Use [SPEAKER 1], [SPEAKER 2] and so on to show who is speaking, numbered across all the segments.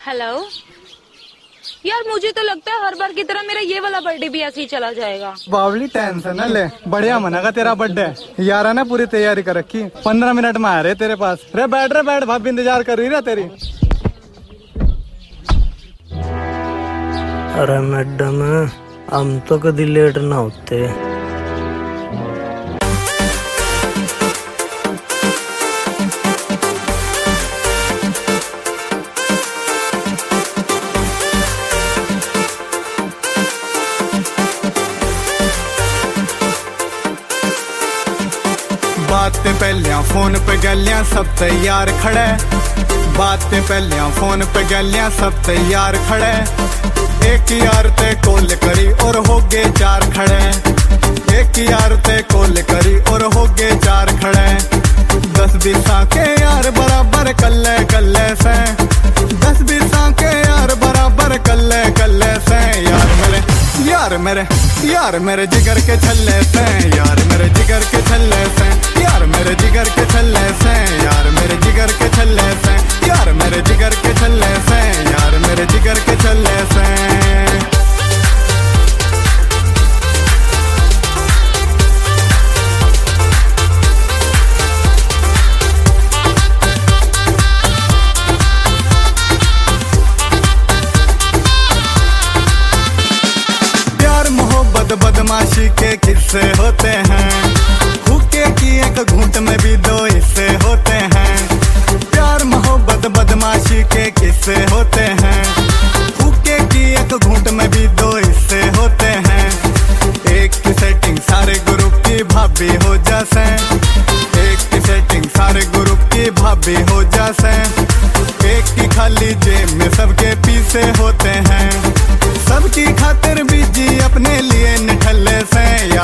[SPEAKER 1] Hello यार, मुझे तो लगता है हर बार की तरह मेरा ये वाला बर्थडे भी ऐसे ही चला जाएगा।
[SPEAKER 2] बावली टेंशन न ले, बढ़िया मनागा तेरा बर्थडे। यारा ने पूरी तैयारी कर रखी, 15 मिनट में आ रहे तेरे पास। रे बैठ भाभी इंतजार कर रही है तेरी।
[SPEAKER 3] अरे मैडम, हम तो कभी लेट ना होते।
[SPEAKER 2] बातें पहलियां फोन पे गलियां सब तैयार खड़े। बातें पहलियां फोन पे गलियां सब तैयार खड़े। एक यार ते कॉल करी और हो गए 4 खड़े। एक यार ते कॉल करी और हो गए 4 खड़े। 10-20 के यार बराबर कल्ले कल्ले से। 10-20 के यार बराबर कल्ले कल्ले से। यार मेरे जिगर के छल्ले से। यार मेरे जिगर के छल्ले से। यार मेरे जिगर के छल्ले से। यार मेरे जिगर के छल्ले से। यार मेरे जिगर के छल्ले से। यार मेरे जिगर के छल्ले से। बदमाशी के किस्से होते हैं। हुक्के की एक घूंट में भी 2 हिस्से होते हैं। प्यार मोहब्बत बदमाशी के किस्से होते हैं। हुक्के की एक घूंट में भी 2 हिस्से होते हैं। एक की सेटिंग सारे ग्रुप की भाभी हो जासे। एक की सेटिंग सारे ग्रुप की भाभी हो जासे। एक की खाली जेब में सबके पीछे होते हैं। सबकी खातिर बीजी अपने लिए निठल्ले से।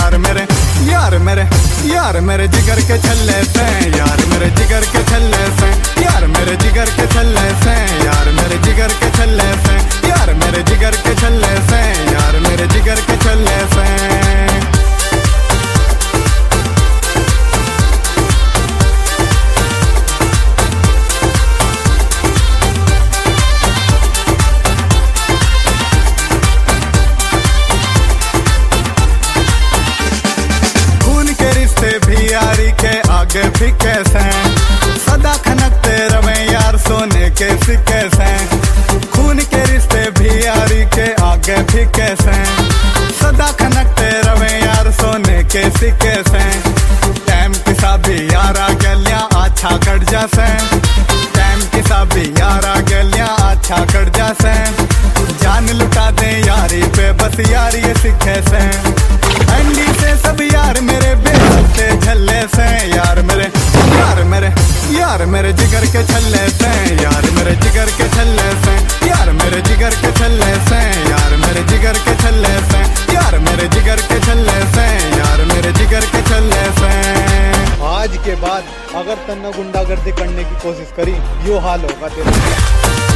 [SPEAKER 2] यार मेरे जिगर के छल्ले से। यार मेरे जिगर के छल्ले से। यार मेरे जिगर के छल्ले से। यार मेरे जिगर के छल्ले से। यार मेरे जिगर के छल्ले से। यार मेरे जिगर के छल्ले से। यारी के आगे फिके से। सदा खनकते रवे यार सोने के सिक्के से। खून के रिश्ते भी यारी के आगे फिके से। सदा खनकते रवे यार सोने के सिक्के से। टाइम किसा भी यार आगे लिया अच्छा कट जासे। टाइम किसा भी यार आगे लिया अच्छा कट जासे। जान लुटा दे यारी पे बस यार ये सिक्के से। अंडी से सब यार मेरे बेसते छल्ले से। यार मेरे जिगर के छल्ले से। यार मेरे जिगर के छल्ले से। यार मेरे जिगर के छल्ले से। यार मेरे जिगर के छल्ले से। यार मेरे जिगर के छल्ले से। यार मेरे जिगर के छल्ले से। आज के बाद अगर तन्ने गुंडागर्दी करने की कोशिश करी, यो हाल होगा तेरा।